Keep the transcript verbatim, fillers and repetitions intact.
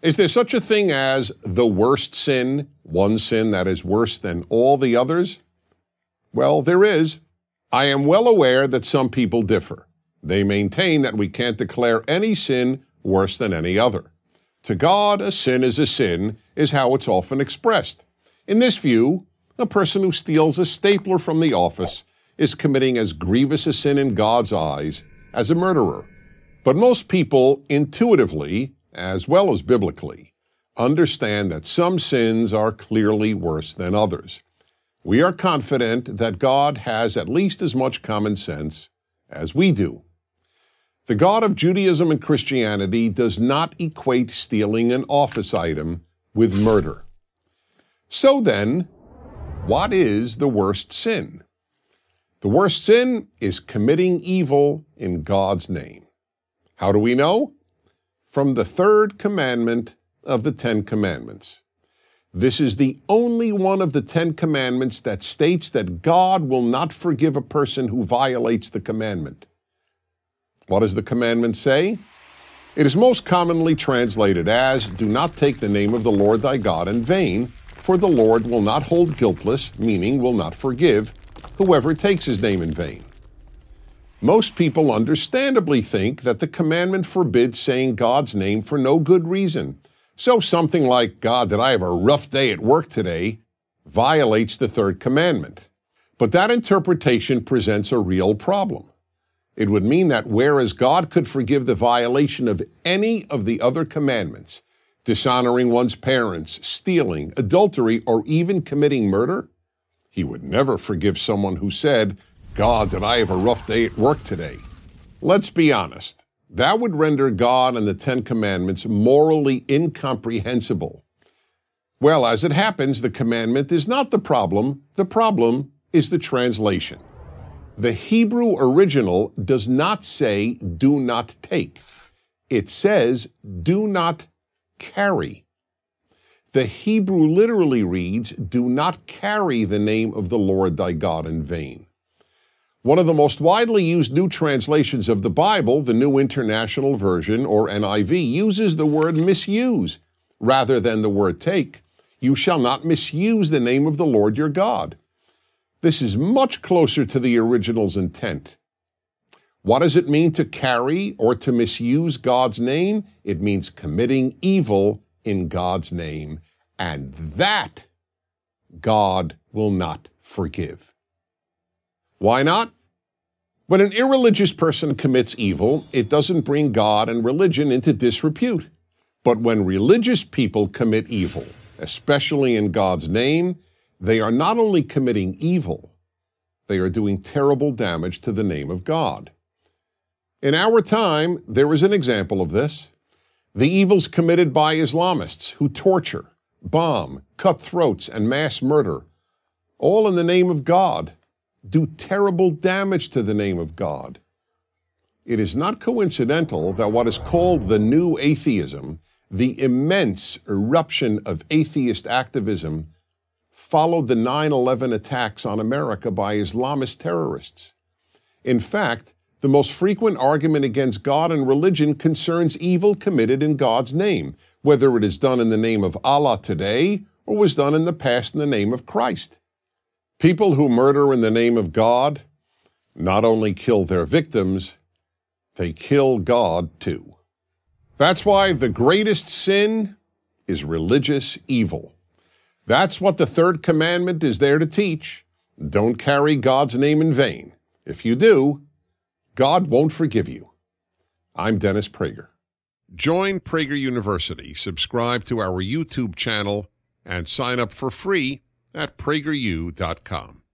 Is there such a thing as the worst sin, one sin that is worse than all the others? Well, there is. I am well aware that some people differ. They maintain that we can't declare any sin worse than any other. To God, a sin is a sin, is how it's often expressed. In this view, a person who steals a stapler from the office is committing as grievous a sin in God's eyes as a murderer. But most people intuitively, as well as biblically, understand that some sins are clearly worse than others. We are confident that God has at least as much common sense as we do. The God of Judaism and Christianity does not equate stealing an office item with murder. So then, what is the worst sin? The worst sin is committing evil in God's name. How do we know? From the third commandment of the Ten Commandments. This is the only one of the Ten Commandments that states that God will not forgive a person who violates the commandment. What does the commandment say? It is most commonly translated as, "Do not take the name of the Lord thy God in vain, for the Lord will not hold guiltless," meaning will not forgive, "whoever takes his name in vain." Most people understandably think that the commandment forbids saying God's name for no good reason. So something like, "God, did I have a rough day at work today," violates the third commandment. But that interpretation presents a real problem. It would mean that whereas God could forgive the violation of any of the other commandments, dishonoring one's parents, stealing, adultery, or even committing murder, he would never forgive someone who said, "God, did I have a rough day at work today?" Let's be honest. That would render God and the Ten Commandments morally incomprehensible. Well, as it happens, the commandment is not the problem. The problem is the translation. The Hebrew original does not say, "do not take." It says, "do not carry." The Hebrew literally reads, "do not carry the name of the Lord thy God in vain." One of the most widely used new translations of the Bible, the New International Version, or N I V, uses the word misuse rather than the word take. "You shall not misuse the name of the Lord your God." This is much closer to the original's intent. What does it mean to carry or to misuse God's name? It means committing evil in God's name, and that God will not forgive. Why not? When an irreligious person commits evil, it doesn't bring God and religion into disrepute. But when religious people commit evil, especially in God's name, they are not only committing evil, they are doing terrible damage to the name of God. In our time, there is an example of this. The evils committed by Islamists who torture, bomb, cut throats, and mass murder, all in the name of God, do terrible damage to the name of God. It is not coincidental that what is called the New Atheism, the immense eruption of atheist activism, followed the nine eleven attacks on America by Islamist terrorists. In fact, the most frequent argument against God and religion concerns evil committed in God's name, whether it is done in the name of Allah today or was done in the past in the name of Christ. People who murder in the name of God not only kill their victims, they kill God too. That's why the greatest sin is religious evil. That's what the third commandment is there to teach. Don't carry God's name in vain. If you do, God won't forgive you. I'm Dennis Prager. Join Prager University, subscribe to our YouTube channel, and sign up for free at prager u dot com.